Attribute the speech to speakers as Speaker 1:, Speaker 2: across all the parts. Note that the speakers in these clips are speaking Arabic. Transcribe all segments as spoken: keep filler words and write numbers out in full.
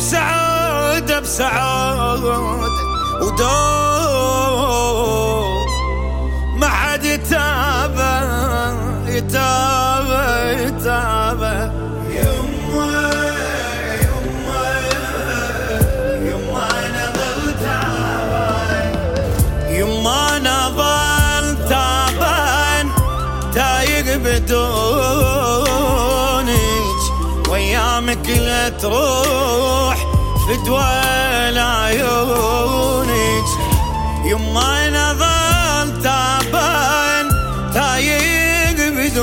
Speaker 1: بسعادة بسعادة ودوم ما حد يتابع يتابع يتابع. يما يما يما انا ظل تعبان، يما انا ظل تعبان تايق بدونك، وايامك لا تروح فدوى لعيونك. يما انا ظل تعبان تايق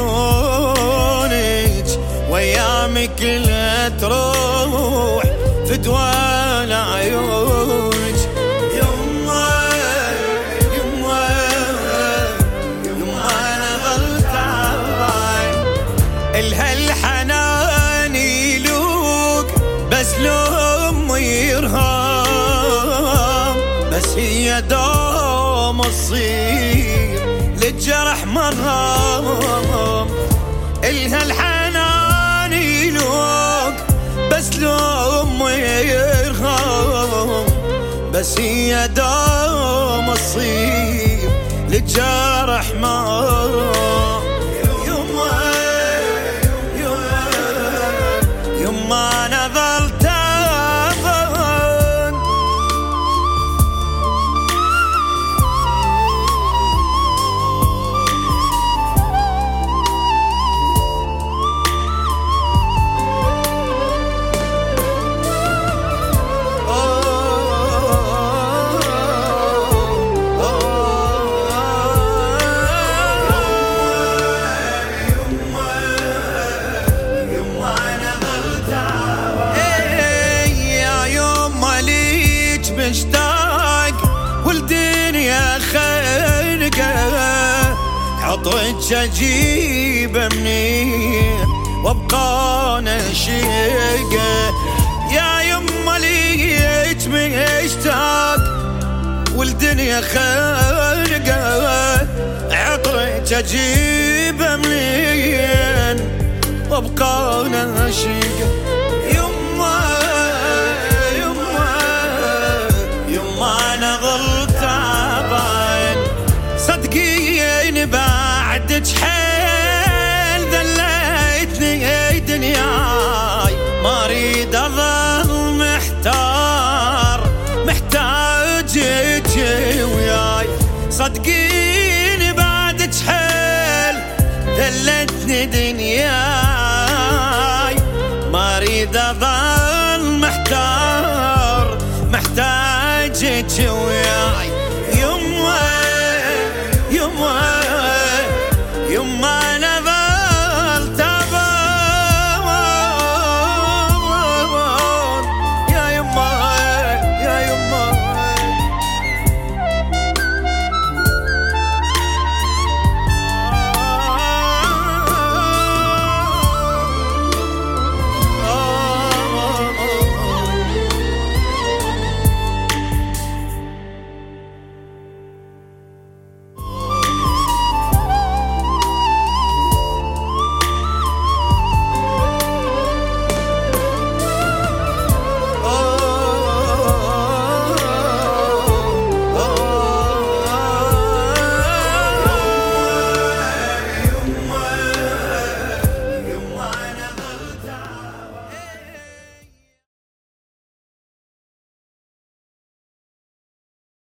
Speaker 1: بدونك، وايامك لا تروح فدوى لعيونك. يما يما يما انا ظل تعبان، الهالحنان يلوق بس لهم يرهام، بس هي دوم تصير للجرح مرهم. إلها الحنان يلوق بس لهم يرهام، بس هي دوم تصير للجرح مرهم. يما يما يما أنا ظل تعبان، مشتاق والدنيا خانقة، عطيتش اجيبه منين وابقى نشيقه. يا يما ليش مشتاق والدنيا خانقة، عطيتش اجيبه منين وابقى نشيقه. أنا ظل تعبان صدقيني بعدك حيل ذليتني دنياي، ما اريد اظل محتار محتاجك وياي. صدقيني بعدك حيل ذلتني دنياي، ما اريد اظل محتار محتاج جيت وياي.